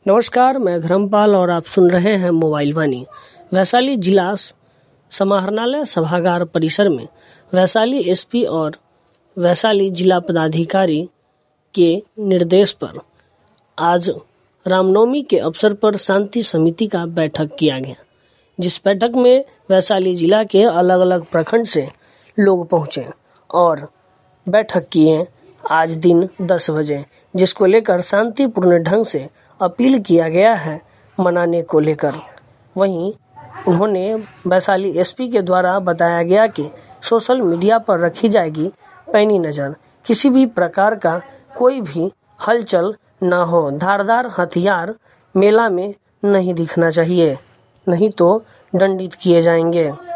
नमस्कार, मैं धर्मपाल और आप सुन रहे हैं मोबाइल वाणी। वैशाली जिला समाहरणालय सभागार परिसर में वैशाली एसपी और वैशाली जिला पदाधिकारी के निर्देश पर आज रामनवमी के अवसर पर शांति समिति का बैठक किया गया, जिस बैठक में वैशाली जिला के अलग अलग प्रखंड से लोग पहुंचे और बैठक किए आज दिन 10 बजे, जिसको लेकर शांतिपूर्ण ढंग से अपील किया गया है मनाने को लेकर। वहीं उन्होंने वैशाली एसपी के द्वारा बताया गया कि सोशल मीडिया पर रखी जाएगी पैनी नज़र, किसी भी प्रकार का कोई भी हलचल ना हो, धारदार हथियार मेला में नहीं दिखना चाहिए, नहीं तो दंडित किए जाएंगे।